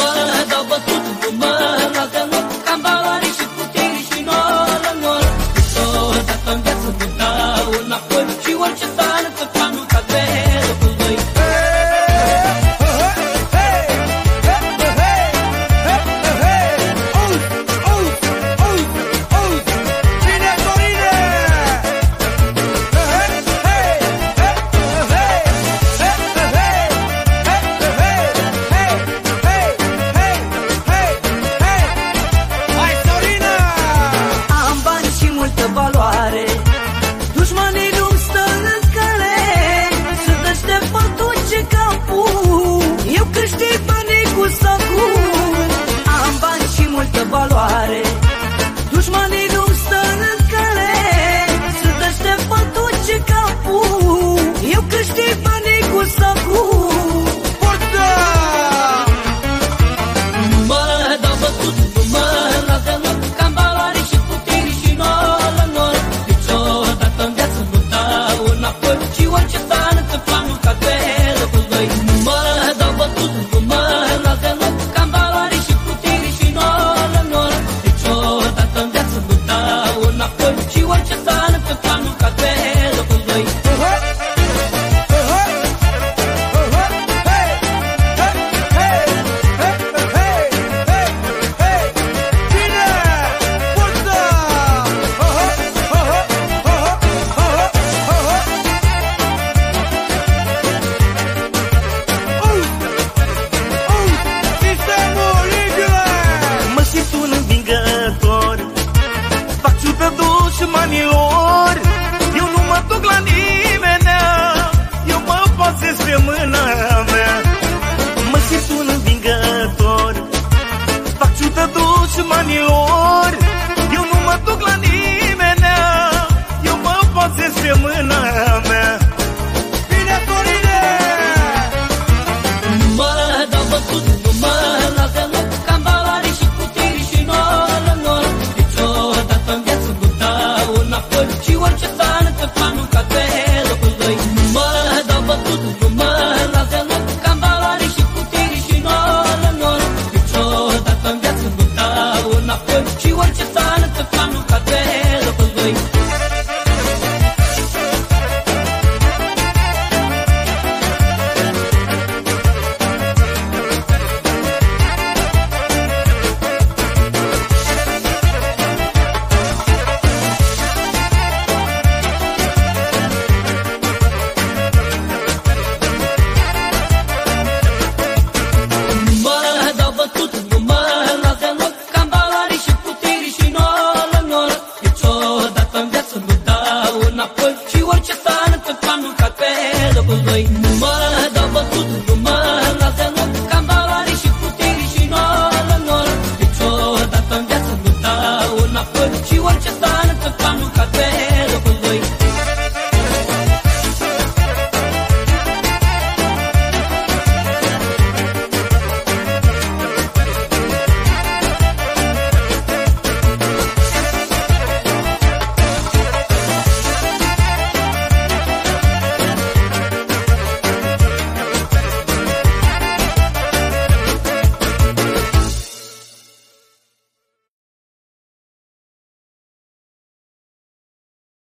Dușmanii nu stă în cale, să te-așteptă tot ce capul. Eu câștig banii cu sacul. Forța! Nu mă dau bătut, nu mă las deloc, că-am valoare și putere și nor. Niciodată în viață nu dau înapoi, și orice s-a întâmplat nu cad pe locul doi. Nu mă dau bătut, nu mă las deloc, că-am valoare și putere și nor. Niciodată în viață nu dau înapoi, și orice s-a întâmplat nu cad pe locul doi. Mă simt un învingător, fac ciudă dușmanilor. Eu nu mă duc la nimeni, eu mă bazez pe mână